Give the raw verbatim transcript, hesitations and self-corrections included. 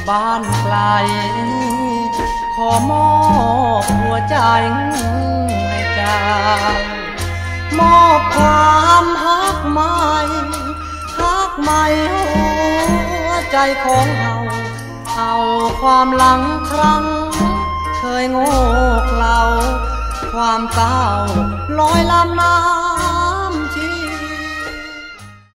บ้านไกลขอมอบหัวใจให้เจ้ามอบความฮักใหม่ฮักใหม่หัวใจของเฮาเอาความหลังครั้งเคยโง่เขลาความเศร้าลอยลำน้ำ